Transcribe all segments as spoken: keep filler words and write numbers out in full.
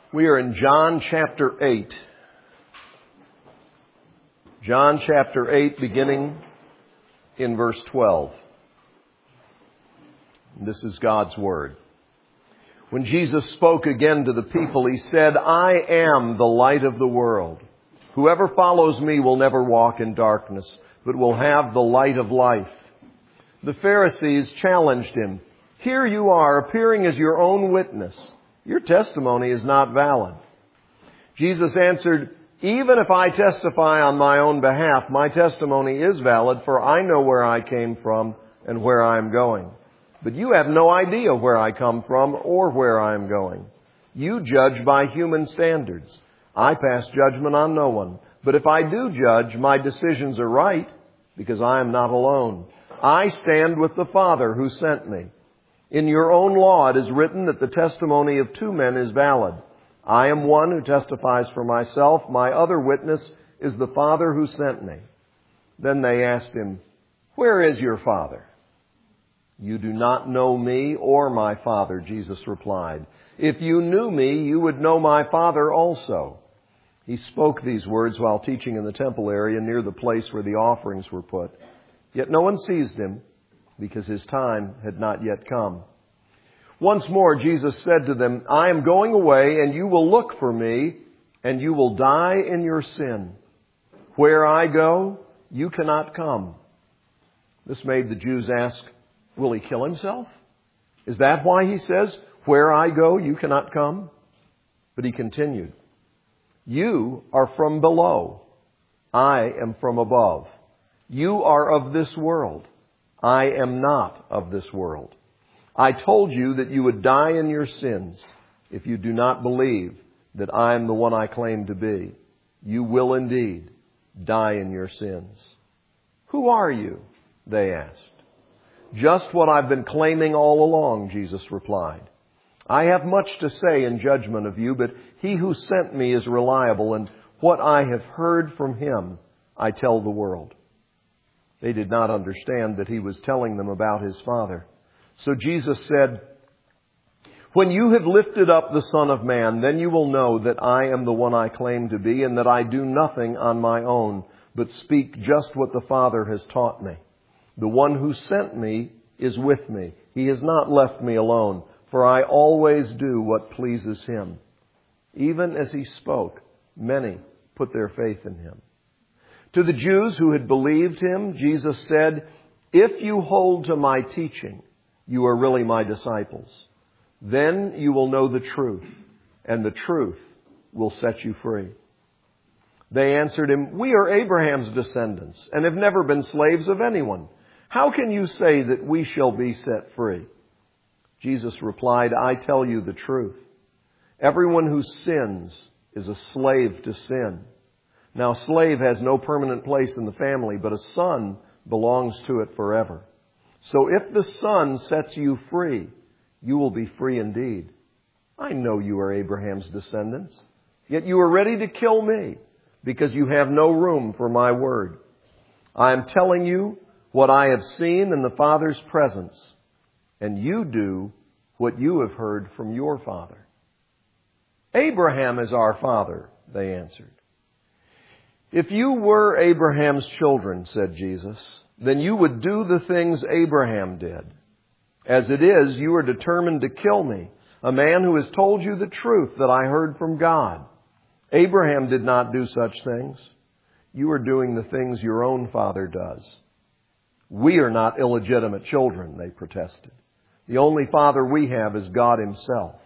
We are in John chapter eight. John chapter eight, beginning in verse twelve. This is God's Word. When Jesus spoke again to the people, He said, "I am the light of the world. Whoever follows me will never walk in darkness, but will have the light of life." The Pharisees challenged Him. "Here you are, appearing as your own witness. Your testimony is not valid." Jesus answered, "Even if I testify on my own behalf, my testimony is valid, for I know where I came from and where I am going. But you have no idea where I come from or where I am going. You judge by human standards. I pass judgment on no one. But if I do judge, my decisions are right, because I am not alone. I stand with the Father who sent me. In your own law it is written that the testimony of two men is valid. I am one who testifies for myself. My other witness is the Father who sent me." Then they asked Him, "Where is your Father?" "You do not know me or my Father," Jesus replied. "If you knew me, you would know my Father also." He spoke these words while teaching in the temple area near the place where the offerings were put. Yet no one seized Him, because His time had not yet come. Once more Jesus said to them, "I am going away, and you will look for me, and you will die in your sin. Where I go, you cannot come." This made the Jews ask, "Will He kill Himself? Is that why He says, 'Where I go, you cannot come'?" But He continued, "You are from below. I am from above. You are of this world. I am not of this world. I told you that you would die in your sins if you do not believe that I am the one I claim to be. You will indeed die in your sins." "Who are you?" they asked. "Just what I've been claiming all along," Jesus replied. "I have much to say in judgment of you, but He who sent me is reliable, and what I have heard from Him I tell the world." They did not understand that He was telling them about His Father. So Jesus said, "When you have lifted up the Son of Man, then you will know that I am the one I claim to be, and that I do nothing on my own, but speak just what the Father has taught me. The one who sent me is with me. He has not left me alone, for I always do what pleases Him." Even as He spoke, many put their faith in Him. To the Jews who had believed Him, Jesus said, "If you hold to my teaching, you are really my disciples. Then you will know the truth, and the truth will set you free." They answered Him, "We are Abraham's descendants, and have never been slaves of anyone. How can you say that we shall be set free?" Jesus replied, "I tell you the truth. Everyone who sins is a slave to sin. Now, a slave has no permanent place in the family, but a son belongs to it forever. So if the Son sets you free, you will be free indeed. I know you are Abraham's descendants, yet you are ready to kill me, because you have no room for my word. I am telling you what I have seen in the Father's presence, and you do what you have heard from your father." "Abraham is our father," they answered. "If you were Abraham's children," said Jesus, "then you would do the things Abraham did. As it is, you are determined to kill me, a man who has told you the truth that I heard from God. Abraham did not do such things. You are doing the things your own father does." "We are not illegitimate children," they protested. "The only father we have is God Himself."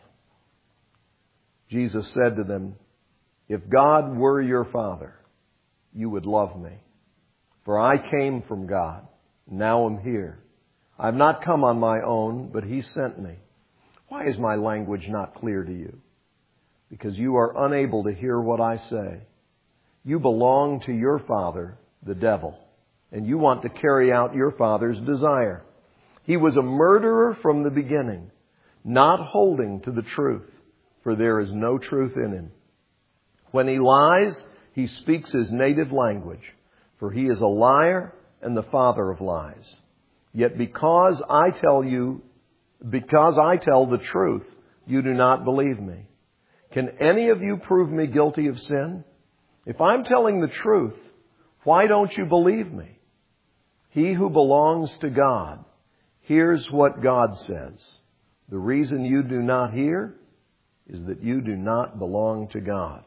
Jesus said to them, "If God were your Father, you would love me. For I came from God. Now I'm here. I have not come on my own, but He sent me. Why is my language not clear to you? Because you are unable to hear what I say. You belong to your father, the devil, and you want to carry out your father's desire. He was a murderer from the beginning, not holding to the truth, for there is no truth in him. When he lies, he speaks his native language, for he is a liar and the father of lies. Yet because I tell you, because I tell the truth, you do not believe me. Can any of you prove me guilty of sin? If I'm telling the truth, why don't you believe me? He who belongs to God hears what God says. The reason you do not hear is that you do not belong to God.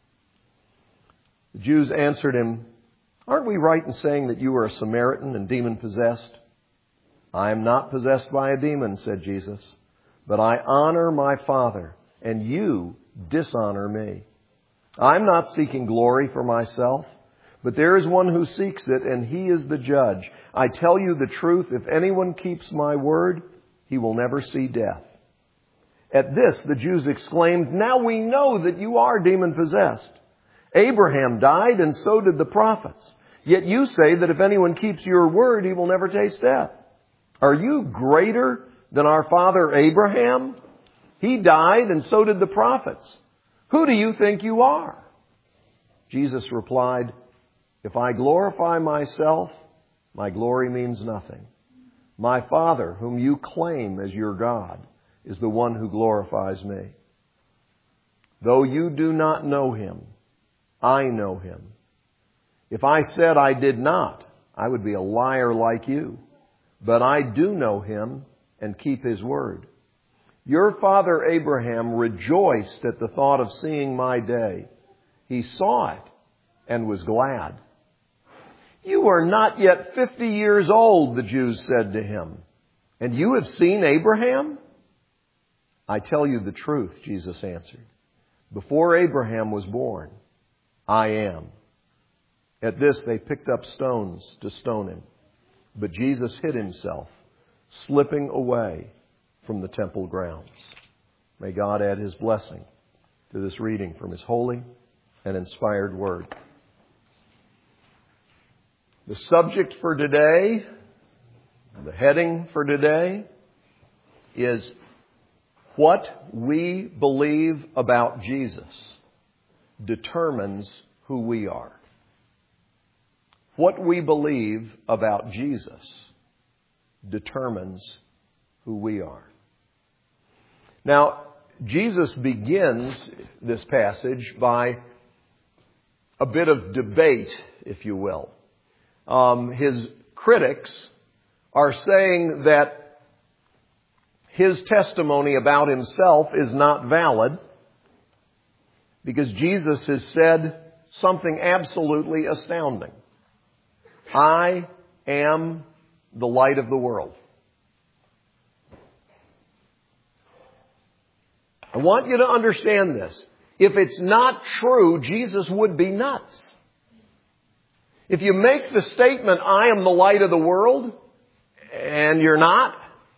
The Jews answered him, aren't we right in saying that you are a Samaritan and demon-possessed? I am not possessed by a demon, said Jesus, but I honor my Father, and you dishonor me. I'm not seeking glory for myself, but there is one who seeks it, and he is the judge. I tell you the truth, if anyone keeps my word, he will never see death. At this, the Jews exclaimed, now we know that you are demon-possessed. Abraham died, and so did the prophets. Yet you say that if anyone keeps your word, he will never taste death. Are you greater than our father Abraham? He died, and so did the prophets. Who do you think you are? Jesus replied, if I glorify myself, my glory means nothing. My Father, whom you claim as your God, is the one who glorifies me. Though you do not know him, I know him. If I said I did not, I would be a liar like you. But I do know him and keep his word. Your father Abraham rejoiced at the thought of seeing my day. He saw it and was glad. You are not yet fifty years old, the Jews said to him, and you have seen Abraham? I tell you the truth, Jesus answered. Before Abraham was born, I am. At this, they picked up stones to stone him. But Jesus hid himself, slipping away from the temple grounds. May God add his blessing to this reading from his holy and inspired word. The subject for today, the heading for today, is what we believe about Jesus determines who we are. What we believe about Jesus determines who we are. Now, Jesus begins this passage by a bit of debate, if you will. Um, his critics are saying that his testimony about himself is not valid because Jesus has said something absolutely astounding. I am the light of the world. I want you to understand this. If it's not true, Jesus would be nuts. If you make the statement, I am the light of the world, and you're not,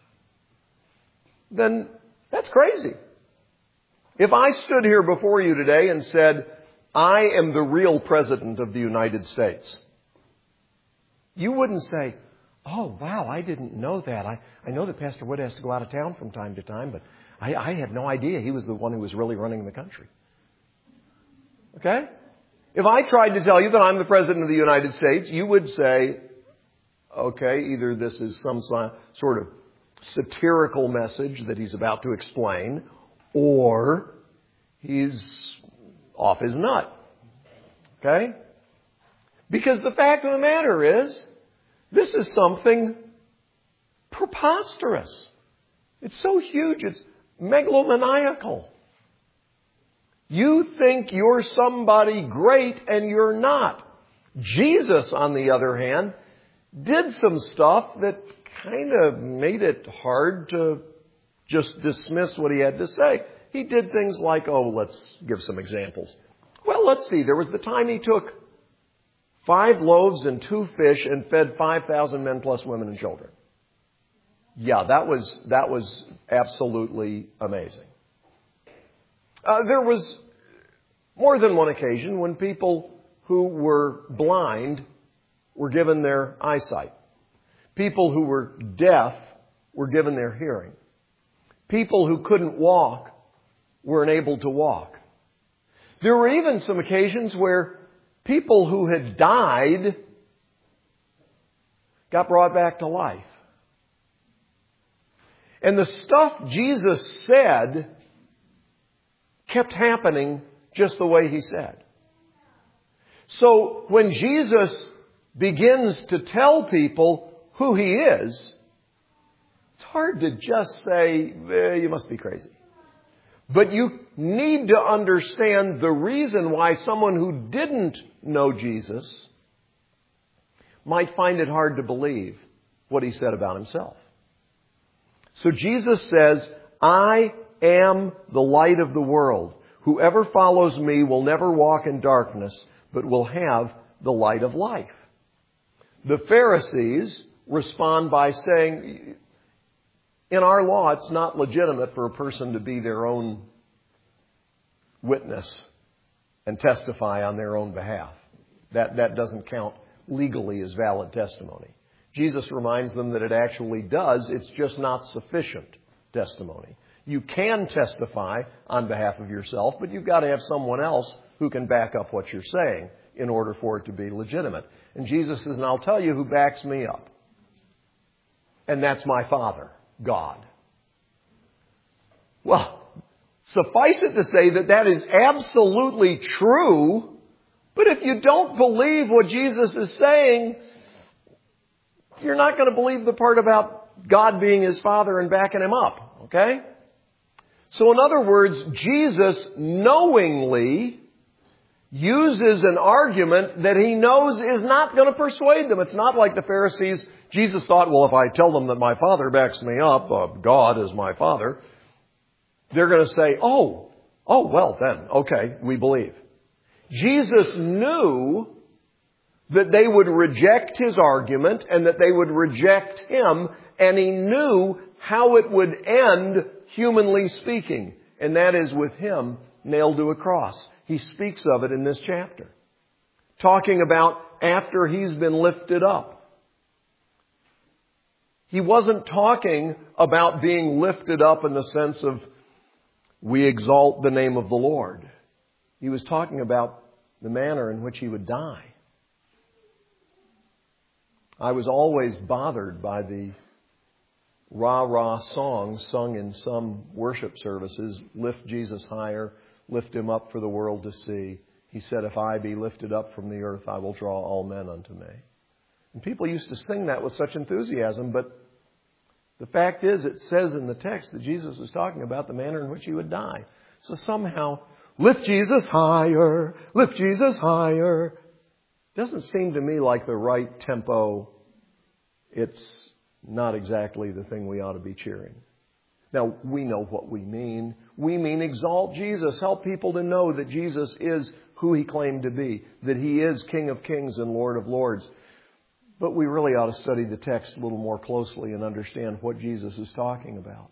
then that's crazy. If I stood here before you today and said, I am the real President of the United States, you wouldn't say, oh, wow, I didn't know that. I, I know that Pastor Wood has to go out of town from time to time, but I, I had no idea he was the one who was really running the country. Okay? If I tried to tell you that I'm the President of the United States, you would say, okay, either this is some sort of satirical message that he's about to explain, or he's off his nut. Okay? Because the fact of the matter is, this is something preposterous. It's so huge, it's megalomaniacal. You think you're somebody great and you're not. Jesus, on the other hand, did some stuff that kind of made it hard to just dismiss what he had to say. He did things like, oh, let's give some examples. Well, let's see. There was the time he took five loaves and two fish and fed five thousand men plus women and children. Yeah, that was, that was absolutely amazing. Uh, there was more than one occasion when people who were blind were given their eyesight. People who were deaf were given their hearing. People who couldn't walk were enabled to walk. There were even some occasions where people who had died got brought back to life. And the stuff Jesus said kept happening just the way He said. So when Jesus begins to tell people who He is, it's hard to just say, eh, you must be crazy. But you need to understand the reason why someone who didn't know Jesus might find it hard to believe what He said about Himself. So Jesus says, I am the light of the world. Whoever follows me will never walk in darkness, but will have the light of life. The Pharisees respond by saying, in our law, it's not legitimate for a person to be their own witness and testify on their own behalf. That, that doesn't count legally as valid testimony. Jesus reminds them that it actually does. It's just not sufficient testimony. You can testify on behalf of yourself, but you've got to have someone else who can back up what you're saying in order for it to be legitimate. And Jesus says, and I'll tell you who backs me up. And that's my Father, God. Well, suffice it to say that that is absolutely true, but if you don't believe what Jesus is saying, you're not going to believe the part about God being His Father and backing Him up, okay? So in other words, Jesus knowingly uses an argument that He knows is not going to persuade them. It's not like the Pharisees. Jesus thought, well, if I tell them that my Father backs me up, uh, God is my Father, they're going to say, oh, oh, well then, okay, we believe. Jesus knew that they would reject His argument and that they would reject Him, and He knew how it would end, humanly speaking, and that is with Him nailed to a cross. He speaks of it in this chapter, talking about after He's been lifted up. He wasn't talking about being lifted up in the sense of we exalt the name of the Lord. He was talking about the manner in which He would die. I was always bothered by the rah-rah songs sung in some worship services. Lift Jesus higher, lift Him up for the world to see. He said, if I be lifted up from the earth, I will draw all men unto me. And people used to sing that with such enthusiasm, but the fact is, it says in the text that Jesus was talking about the manner in which He would die. So somehow, lift Jesus higher, lift Jesus higher. Doesn't seem to me like the right tempo. It's not exactly the thing we ought to be cheering. Now, we know what we mean. We mean exalt Jesus. Help people to know that Jesus is who He claimed to be, that He is King of Kings and Lord of Lords. But we really ought to study the text a little more closely and understand what Jesus is talking about.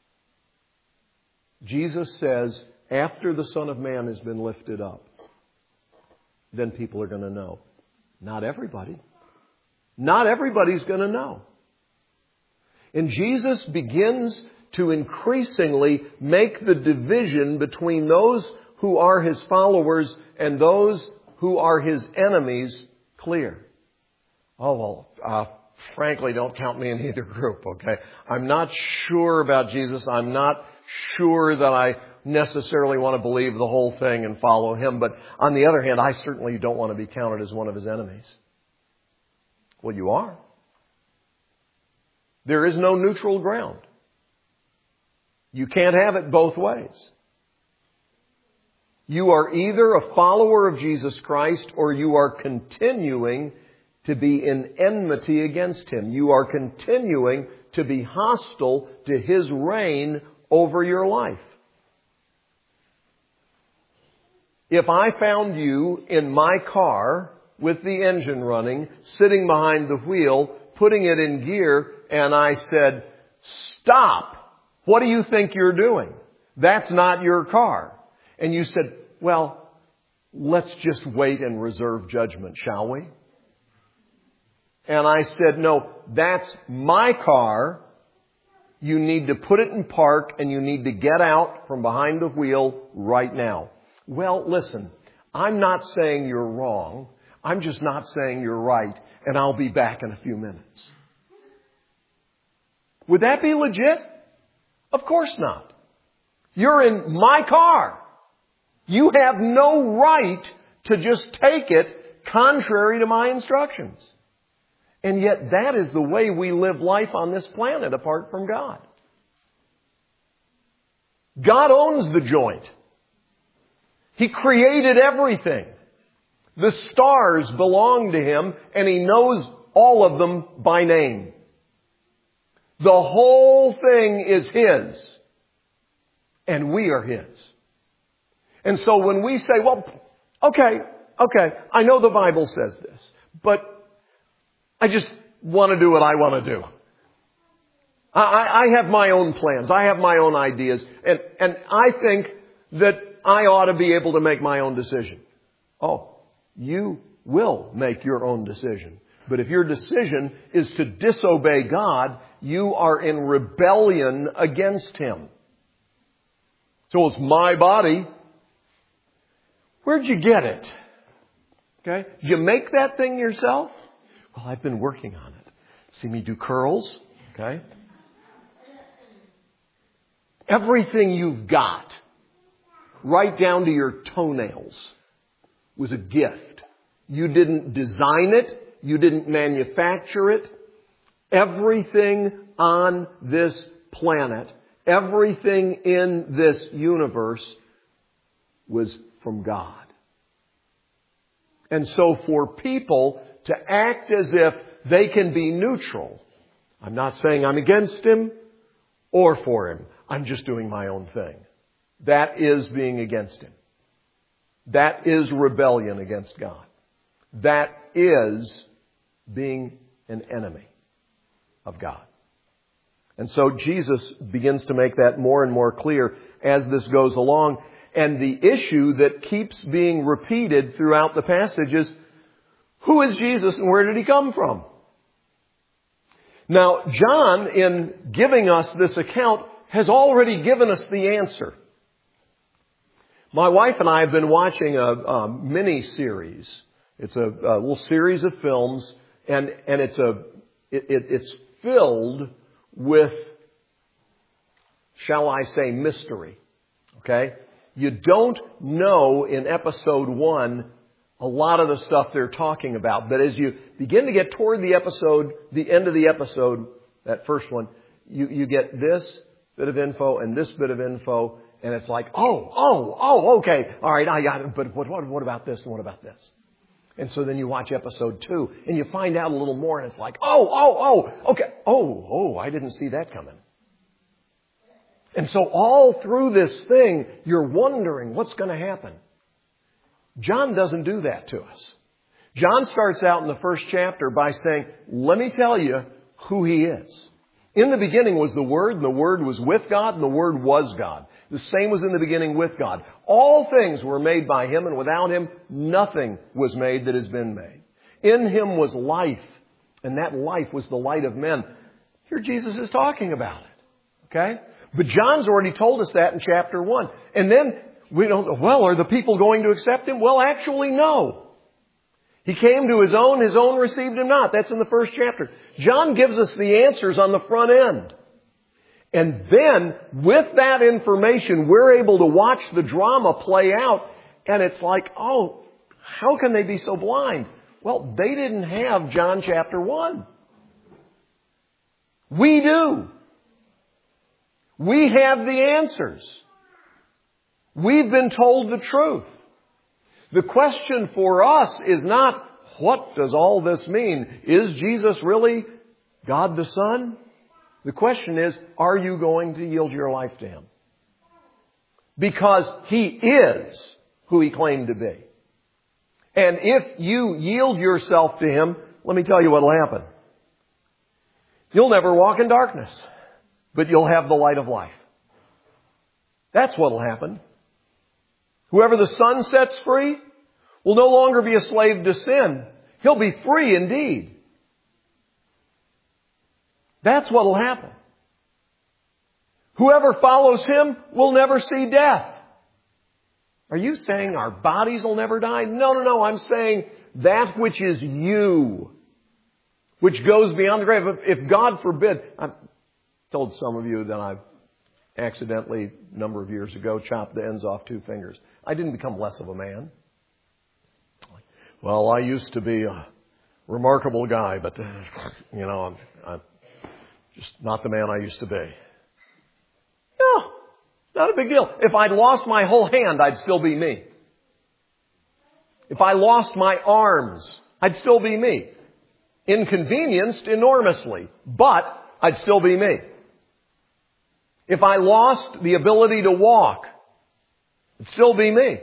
Jesus says, after the Son of Man has been lifted up, then people are going to know. Not everybody. Not everybody's going to know. And Jesus begins to increasingly make the division between those who are His followers and those who are His enemies clear. Oh, well, uh, frankly, don't count me in either group, okay? I'm not sure about Jesus. I'm not sure that I necessarily want to believe the whole thing and follow Him. But on the other hand, I certainly don't want to be counted as one of His enemies. Well, you are. There is no neutral ground. You can't have it both ways. You are either a follower of Jesus Christ or you are continuing to be in enmity against Him. You are continuing to be hostile to His reign over your life. If I found you in my car with the engine running, sitting behind the wheel, putting it in gear, and I said, stop! What do you think you're doing? That's not your car. And you said, well, let's just wait and reserve judgment, shall we? And I said, no, that's my car. You need to put it in park and you need to get out from behind the wheel right now. Well, listen, I'm not saying you're wrong. I'm just not saying you're right. And I'll be back in a few minutes. Would that be legit? Of course not. You're in my car. You have no right to just take it contrary to my instructions. And yet that is the way we live life on this planet apart from God. God owns the joint. He created everything. The stars belong to Him, and He knows all of them by name. The whole thing is His, and we are His. And so when we say, well, okay, okay, I know the Bible says this, but I just want to do what I want to do. I, I have my own plans. I have my own ideas. And, and I think that I ought to be able to make my own decision. Oh, you will make your own decision. But if your decision is to disobey God, you are in rebellion against Him. So it's my body. Where'd you get it? Okay? Did you make that thing yourself? Well, I've been working on it. See me do curls? Okay? Everything you've got, right down to your toenails, was a gift. You didn't design it. You didn't manufacture it. Everything on this planet, everything in this universe was from God. And so for people to act as if they can be neutral, I'm not saying I'm against Him or for Him. I'm just doing my own thing. That is being against Him. That is rebellion against God. That is being an enemy of God. And so Jesus begins to make that more and more clear as this goes along. And the issue that keeps being repeated throughout the passage is, who is Jesus and where did He come from? Now, John, in giving us this account, has already given us the answer. My wife and I have been watching a, a mini-series. It's a, a little series of films, and, and it's a it, it, it's filled with, shall I say, mystery. Okay? You don't know in episode one a lot of the stuff they're talking about. But as you begin to get toward the episode, the end of the episode, that first one, you, you get this bit of info and this bit of info. And it's like, oh, oh, oh, okay. All right, I got it. But what, what, what about this and what about this? And so then you watch episode two and you find out a little more and it's like, oh, oh, oh, okay. Oh, oh, I didn't see that coming. And so all through this thing, you're wondering what's going to happen. John doesn't do that to us. John starts out in the first chapter by saying, let me tell you who He is. In the beginning was the Word, and the Word was with God, and the Word was God. The same was in the beginning with God. All things were made by Him, and without Him, nothing was made that has been made. In Him was life, and that life was the light of men. Here Jesus is talking about it. Okay? But John's already told us that in chapter one. And then we don't, well, are the people going to accept Him? Well, actually, no. He came to His own, His own received Him not. That's in the first chapter. John gives us the answers on the front end. And then, with that information, we're able to watch the drama play out. And it's like, oh, how can they be so blind? Well, they didn't have John chapter one. We do. We have the answers. We've been told the truth. The question for us is not, what does all this mean? Is Jesus really God the Son? The question is, are you going to yield your life to Him? Because He is who He claimed to be. And if you yield yourself to Him, let me tell you what will happen. You'll never walk in darkness, but you'll have the light of life. That's what will happen. Whoever the Son sets free will no longer be a slave to sin. He'll be free indeed. That's what will happen. Whoever follows Him will never see death. Are you saying our bodies will never die? No, no, no. I'm saying that which is you, which goes beyond the grave. If God forbid, I've told some of you that I've accidentally, a number of years ago, chopped the ends off two fingers. I didn't become less of a man. Well, I used to be a remarkable guy, but, you know, I'm, I'm just not the man I used to be. No, it's not a big deal. If I'd lost my whole hand, I'd still be me. If I lost my arms, I'd still be me. Inconvenienced enormously, but I'd still be me. If I lost the ability to walk, it'd still be me.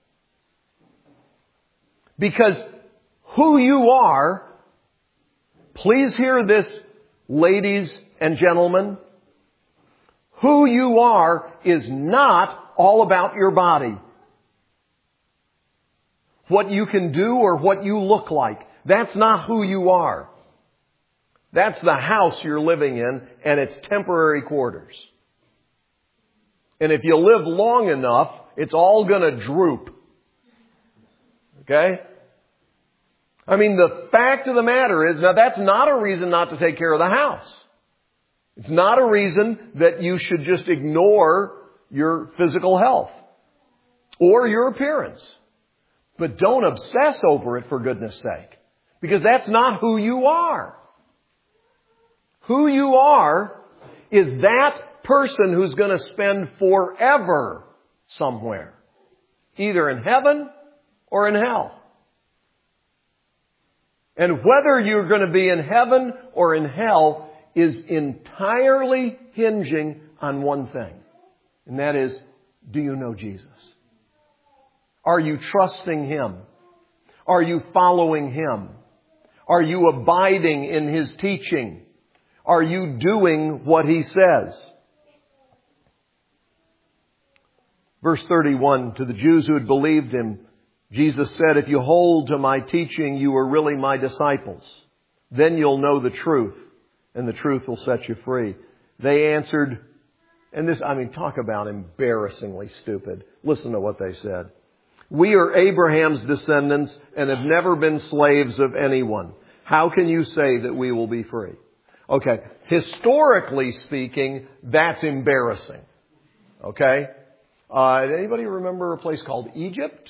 Because who you are, please hear this, ladies and gentlemen, who you are is not all about your body. What you can do or what you look like. That's not who you are. That's the house you're living in, and it's temporary quarters. And if you live long enough, it's all going to droop. Okay? I mean, the fact of the matter is, now that's not a reason not to take care of the house. It's not a reason that you should just ignore your physical health or your appearance. But don't obsess over it, for goodness sake. Because that's not who you are. Who you are is that person who's going to spend forever somewhere. Either in heaven or in hell. And whether you're going to be in heaven or in hell is entirely hinging on one thing. And that is, do you know Jesus? Are you trusting Him? Are you following Him? Are you abiding in His teaching? Are you doing what He says? Verse thirty-one, to the Jews who had believed Him, Jesus said, if you hold to my teaching, you are really my disciples. Then you'll know the truth, and the truth will set you free. They answered, and this, I mean, talk about embarrassingly stupid. Listen to what they said. We are Abraham's descendants and have never been slaves of anyone. How can you say that we will be free? Okay, historically speaking, that's embarrassing. Okay? Uh, anybody remember a place called Egypt?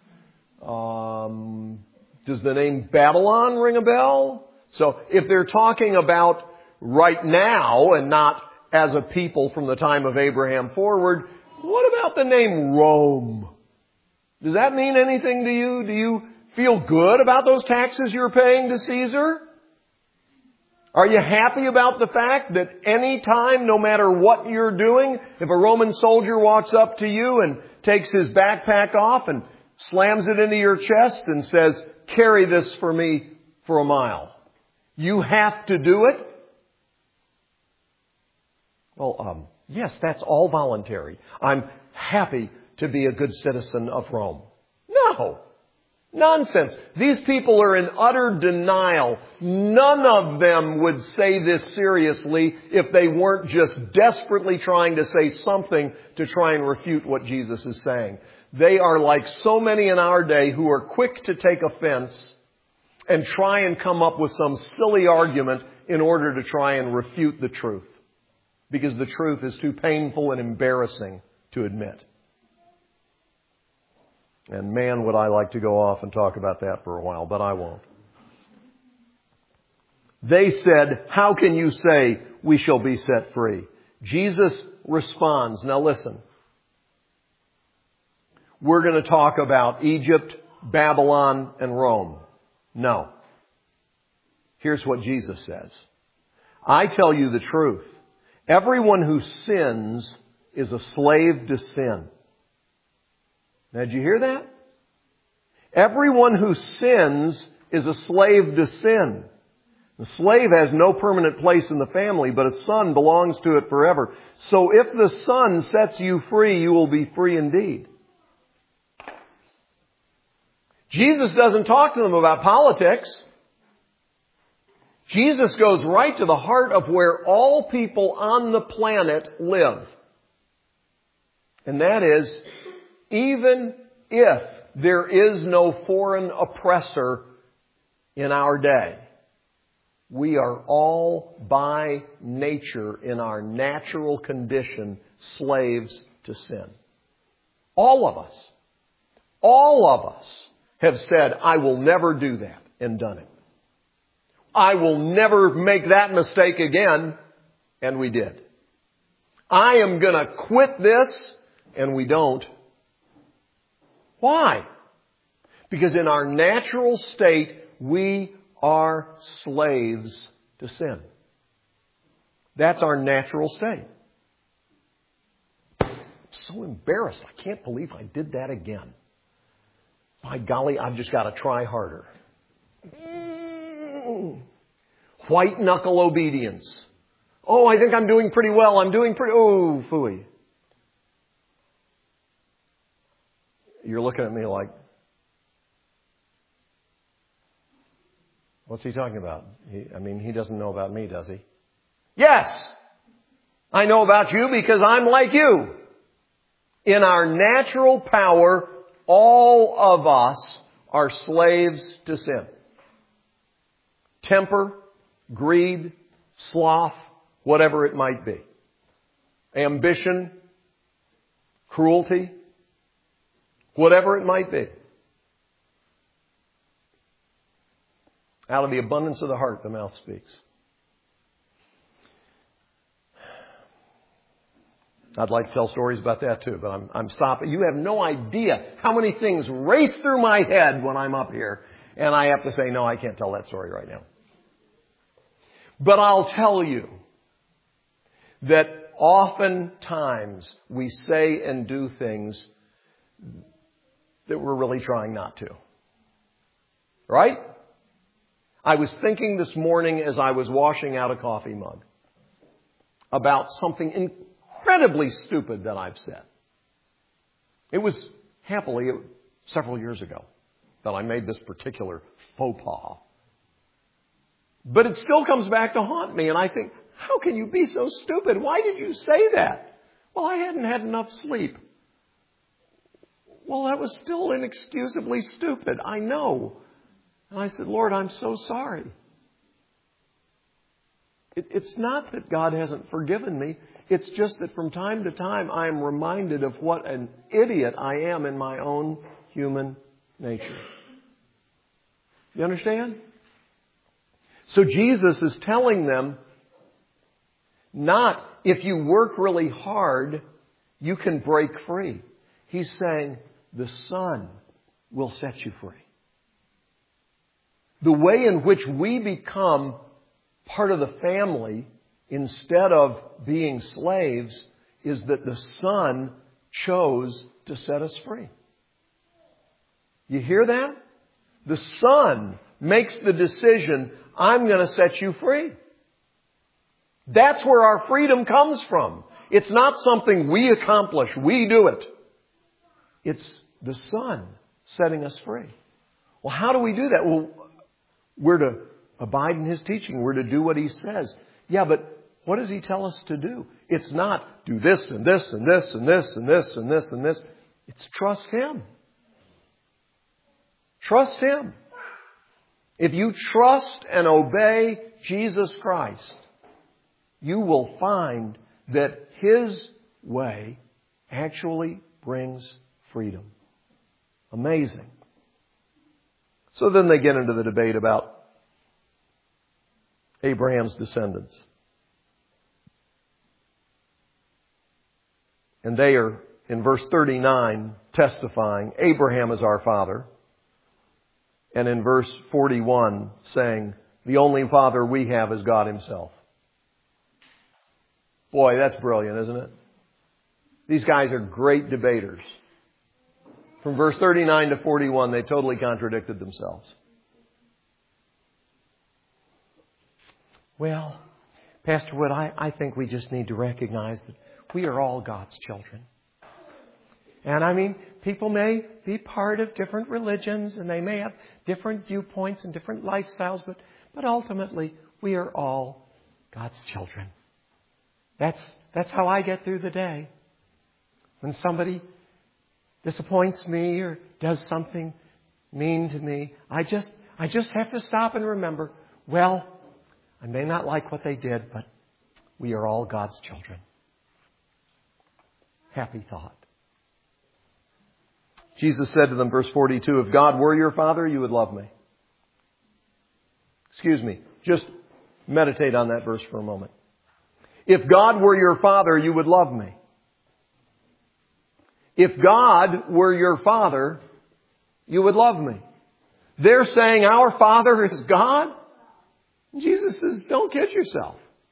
Um, does the name Babylon ring a bell? So if they're talking about right now and not as a people from the time of Abraham forward, what about the name Rome? Does that mean anything to you? Do you feel good about those taxes you're paying to Caesar? Are you happy about the fact that any time, no matter what you're doing, if a Roman soldier walks up to you and takes his backpack off and slams it into your chest and says, carry this for me for a mile, you have to do it? Well, um, yes, that's all voluntary. I'm happy to be a good citizen of Rome. No. Nonsense. These people are in utter denial. None of them would say this seriously if they weren't just desperately trying to say something to try and refute what Jesus is saying. They are like so many in our day who are quick to take offense and try and come up with some silly argument in order to try and refute the truth. Because the truth is too painful and embarrassing to admit. And man, would I like to go off and talk about that for a while, but I won't. They said, how can you say we shall be set free? Jesus responds. Now listen. We're going to talk about Egypt, Babylon, and Rome. No. Here's what Jesus says. I tell you the truth. Everyone who sins is a slave to sin. Now, did you hear that? Everyone who sins is a slave to sin. The slave has no permanent place in the family, but a son belongs to it forever. So if the Son sets you free, you will be free indeed. Jesus doesn't talk to them about politics. Jesus goes right to the heart of where all people on the planet live. And that is, even if there is no foreign oppressor in our day, We are all by nature, in our natural condition, slaves to sin. All of us. All of us have said, I will never do that, and done it. I will never make that mistake again, and we did. I am going to quit this, and we don't. Why? Because in our natural state, we are slaves to sin. That's our natural state. I'm so embarrassed. I can't believe I did that again. By golly, I've just got to try harder. White knuckle obedience. Oh, I think I'm doing pretty well. I'm doing pretty... Oh, phooey. You're looking at me like, what's he talking about? He, I mean, he doesn't know about me, does he? Yes! I know about you because I'm like you. In our natural power, all of us are slaves to sin. Temper, greed, sloth, whatever it might be. Ambition, cruelty, whatever it might be. Out of the abundance of the heart, the mouth speaks. I'd like to tell stories about that too, but I'm, I'm stopping. You have no idea how many things race through my head when I'm up here, and I have to say, no, I can't tell that story right now. But I'll tell you that oftentimes we say and do things that we're really trying not to. Right? I was thinking this morning as I was washing out a coffee mug about something incredibly stupid that I've said. It was happily several years ago that I made this particular faux pas. But it still comes back to haunt me, and I think, how can you be so stupid? Why did you say that? Well, I hadn't had enough sleep. Well, that was still inexcusably stupid. I know. And I said, Lord, I'm so sorry. It, it's not that God hasn't forgiven me. It's just that from time to time I am reminded of what an idiot I am in my own human nature. You understand? So Jesus is telling them, not if you work really hard, you can break free. He's saying the Son will set you free. The way in which we become part of the family instead of being slaves is that the Son chose to set us free. You hear that? The Son makes the decision, I'm going to set you free. That's where our freedom comes from. It's not something we accomplish. We do it. It's the Son setting us free. Well, how do we do that? Well, we're to abide in His teaching. We're to do what He says. Yeah, but what does He tell us to do? It's not do this and this and this and this and this and this and this. It's trust Him. Trust Him. If you trust and obey Jesus Christ, you will find that His way actually brings freedom. Amazing. So then they get into the debate about Abraham's descendants. And they are, in verse thirty-nine, testifying, Abraham is our father. And in verse forty-one, saying, the only father we have is God Himself. Boy, that's brilliant, isn't it? These guys are great debaters. From verse thirty-nine to forty-one, they totally contradicted themselves. Well, Pastor Wood, I, I think we just need to recognize that we are all God's children. And I mean, people may be part of different religions and they may have different viewpoints and different lifestyles, but, but ultimately, we are all God's children. That's, that's how I get through the day. When somebody disappoints me or does something mean to me, I just, I just have to stop and remember, well, I may not like what they did, but we are all God's children. Happy thought. Jesus said to them, verse forty-two, if God were your Father, you would love me. Excuse me. Just meditate on that verse for a moment. If God were your Father, you would love me. If God were your Father, you would love me. They're saying our Father is God. Jesus says, don't kid yourself.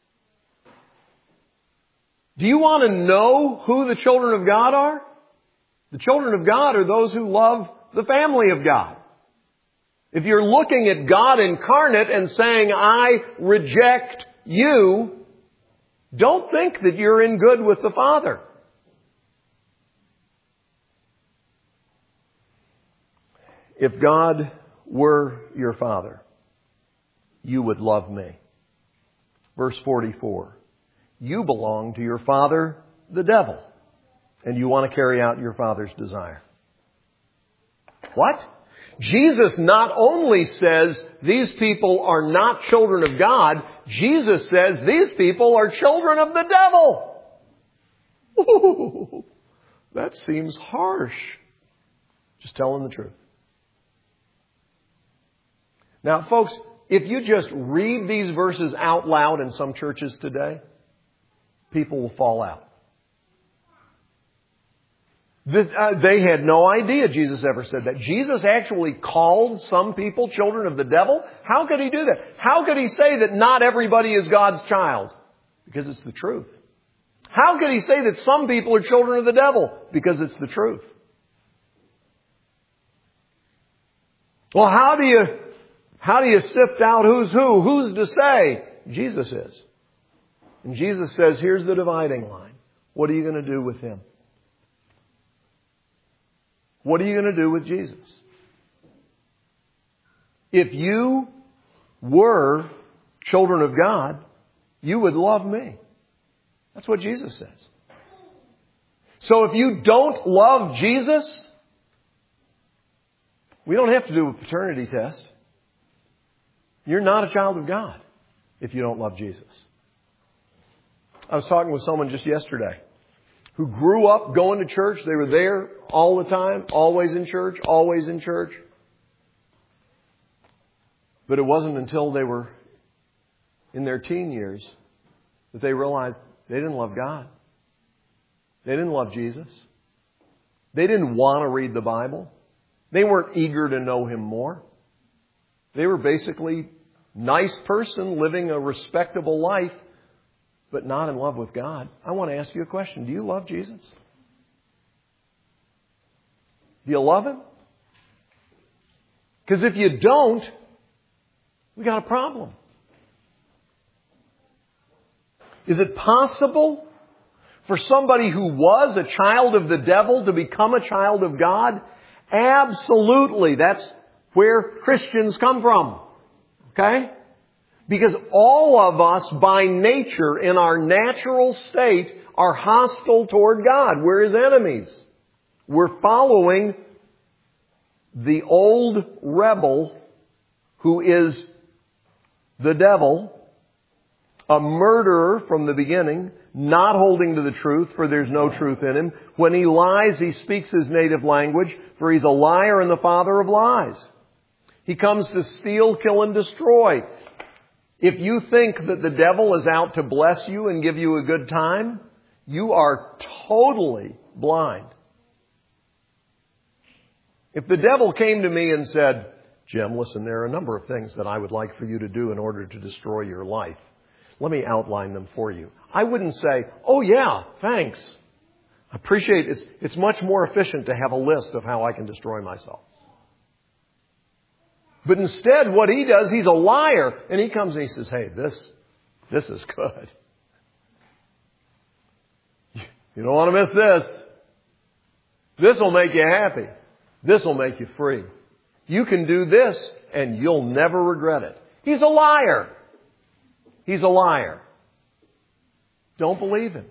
Do you want to know who the children of God are? The children of God are those who love the family of God. If you're looking at God incarnate and saying, I reject you, don't think that you're in good with the Father. If God were your Father, you would love me. Verse forty-four. You belong to your father, the devil, and you want to carry out your father's desire. What? Jesus not only says these people are not children of God, Jesus says these people are children of the devil. Ooh, that seems harsh. Just telling the truth. Now, folks, if you just read these verses out loud in some churches today, people will fall out. This, uh, they had no idea Jesus ever said that. Jesus actually called some people children of the devil. How could he do that? How could he say that not everybody is God's child? Because it's the truth. How could he say that some people are children of the devil? Because it's the truth. Well, how do you, how do you sift out who's who? Who's to say? Jesus is. And Jesus says, here's the dividing line. What are you going to do with him? What are you going to do with Jesus? If you were children of God, you would love me. That's what Jesus says. So if you don't love Jesus, we don't have to do a paternity test. You're not a child of God if you don't love Jesus. I was talking with someone just yesterday who grew up going to church. They were there all the time, always in church, always in church. But it wasn't until they were in their teen years that they realized they didn't love God. They didn't love Jesus. They didn't want to read the Bible. They weren't eager to know Him more. They were basically a nice person living a respectable life, but not in love with God. I want to ask you a question. Do you love Jesus? Do you love Him? Because if you don't, we got a problem. Is it possible for somebody who was a child of the devil to become a child of God? Absolutely. That's where Christians come from. Okay? Because all of us, by nature, in our natural state, are hostile toward God. We're His enemies. We're following the old rebel who is the devil, a murderer from the beginning, not holding to the truth, for there's no truth in him. When he lies, he speaks his native language, for he's a liar and the father of lies. He comes to steal, kill, and destroy. If you think that the devil is out to bless you and give you a good time, you are totally blind. If the devil came to me and said, Jim, listen, there are a number of things that I would like for you to do in order to destroy your life. Let me outline them for you. I wouldn't say, oh yeah, thanks. I appreciate it. It's, it's much more efficient to have a list of how I can destroy myself. But instead, what he does, he's a liar. And he comes and he says, hey, this, this is good. You don't want to miss this. This will make you happy. This will make you free. You can do this and you'll never regret it. He's a liar. He's a liar. Don't believe him.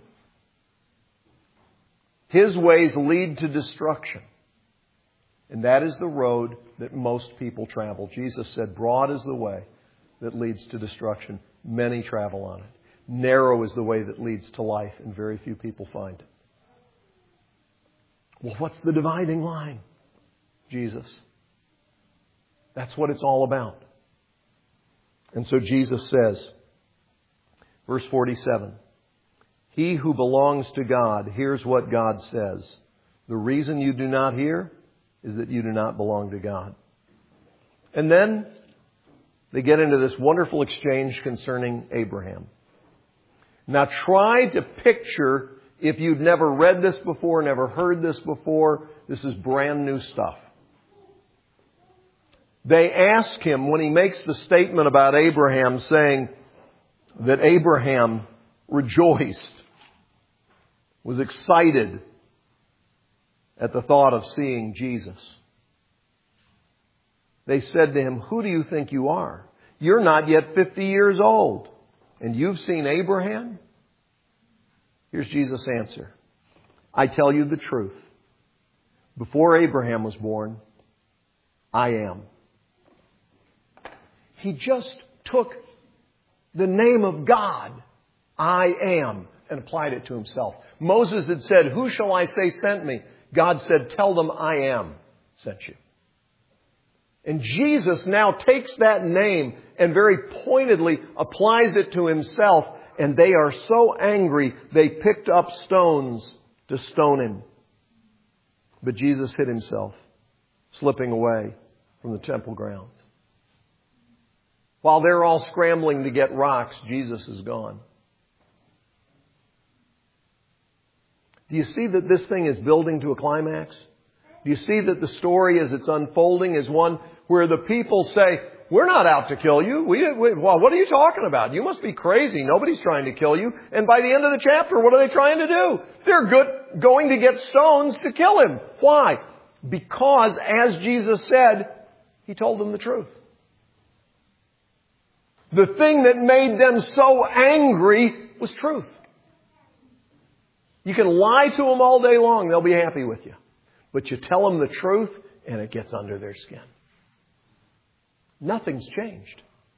His ways lead to destruction. And that is the road that most people travel. Jesus said, broad is the way that leads to destruction. Many travel on it. Narrow is the way that leads to life, and very few people find it. Well, what's the dividing line? Jesus. That's what it's all about. And so Jesus says, verse forty-seven, he who belongs to God hears what God says. The reason you do not hear is that you do not belong to God. And then they get into this wonderful exchange concerning Abraham. Now try to picture, if you've never read this before, never heard this before, this is brand new stuff. They ask him, when he makes the statement about Abraham, saying that Abraham rejoiced, was excited at the thought of seeing Jesus. They said to him, who do you think you are? You're not yet fifty years old, and you've seen Abraham? Here's Jesus' answer. I tell you the truth. Before Abraham was born, I am. He just took the name of God, I am, and applied it to himself. Moses had said, who shall I say sent me? God said, tell them I am sent you. And Jesus now takes that name and very pointedly applies it to himself. And they are so angry, they picked up stones to stone him. But Jesus hid himself, slipping away from the temple grounds. While they're all scrambling to get rocks, Jesus is gone. Do you see that this thing is building to a climax? Do you see that the story as it's unfolding is one where the people say, we're not out to kill you. We, we, well, what are you talking about? You must be crazy. Nobody's trying to kill you. And by the end of the chapter, what are they trying to do? They're good, going to get stones to kill him. Why? Because, as Jesus said, he told them the truth. The thing that made them so angry was truth. You can lie to them all day long. They'll be happy with you. But you tell them the truth and it gets under their skin. Nothing's changed.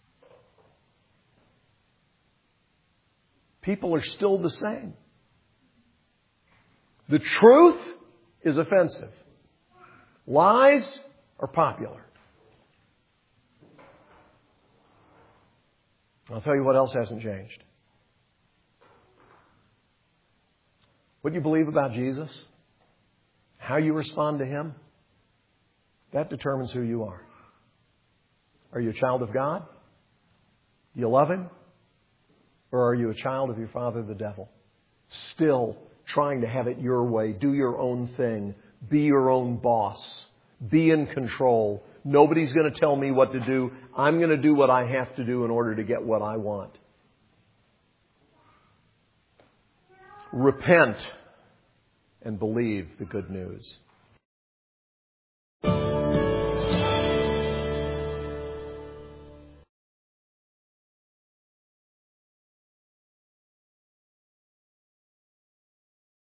People are still the same. The truth is offensive. Lies are popular. I'll tell you what else hasn't changed. What you believe about Jesus, how you respond to Him, that determines who you are. Are you a child of God? Do you love Him? Or are you a child of your father, the devil? Still trying to have it your way, do your own thing, be your own boss, be in control. Nobody's going to tell me what to do. I'm going to do what I have to do in order to get what I want. Repent and believe the good news.